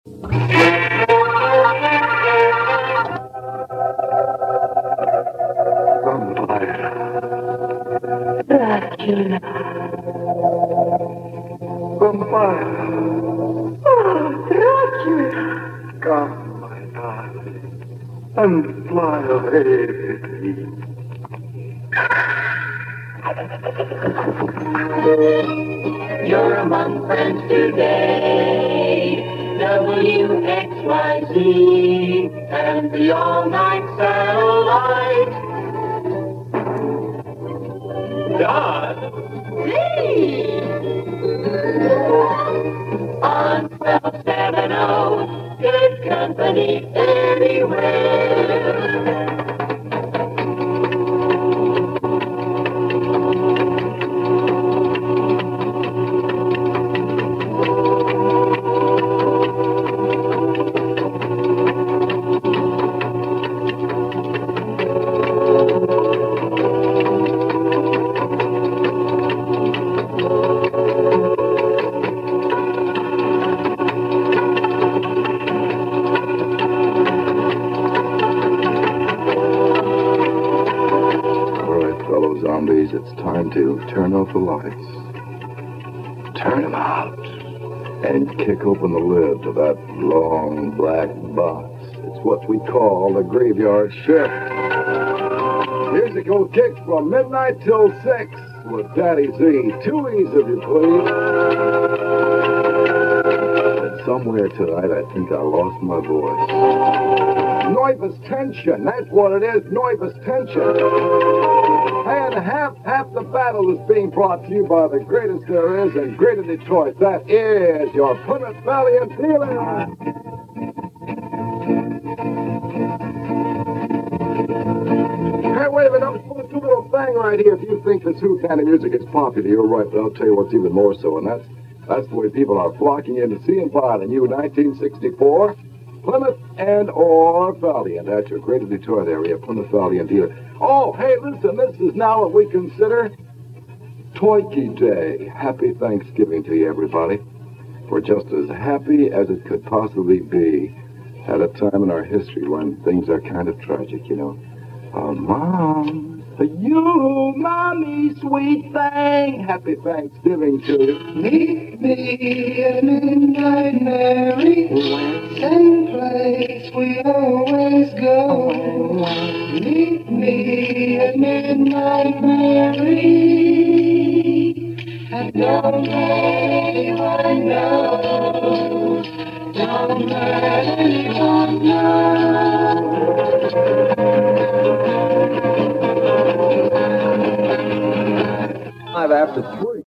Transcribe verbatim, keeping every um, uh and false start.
Dracula. Vampire. Oh, Dracula. Come, my darling, and fly away with me. You're among friends today, W X Y Z, and the all-night satellite. Don! Hey! On twelve seventy, good company anywhere. Zombies, it's time to turn off the lights, turn them out, and kick open the lid to that long black box. It's what we call the graveyard shift. Musical kicks from midnight till six with Daddy Z. Two E's, if you please. And somewhere tonight, I think I lost my voice. Nervous tension, that's what it is, nervous tension. And half, half the battle is being brought to you by the greatest there is in Greater Detroit. That is your Plymouth Valiant dealer. Hey, wait a minute, I'm supposed to do a little thing right here. If you think this Who kind of music is popular, you're right, but I'll tell you what's even more so, and that's, that's the way people are flocking in to see and buy the new nineteen sixty-four Plymouth and or Valiant at your Greater Detroit area, Plymouth Valiant dealer. Oh, hey, listen, this is now what we consider Toyki Day. Happy Thanksgiving to you, everybody. We're just as happy as it could possibly be at a time in our history when things are kind of tragic, you know. Oh, Mom, you, Mommy, sweet thing. Happy Thanksgiving to you. Meet me at midnight, Mary. Same place we always go. Meet me at midnight, Mary. And don't let anyone know. Don't let anyone know. Five after three.